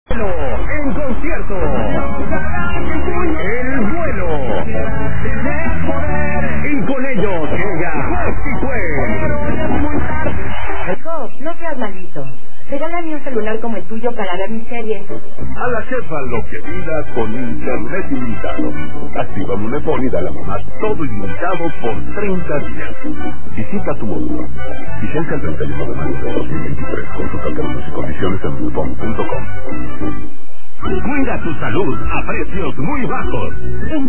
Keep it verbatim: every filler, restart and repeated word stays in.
En concierto, el vuelo, y con ellos llega Hijo, no seas malito. Regálame un celular como el tuyo para ver mi serie. A la jefa lo que pida con internet ilimitado. Activa Munefón y dale a la mamá todo ilimitado por treinta días. Visita tu módulo. Vigencia el treinta y uno de mayo de dos mil veintitrés. Consulta términos y condiciones en munefón punto com. Cuida tu salud a precios muy bajos.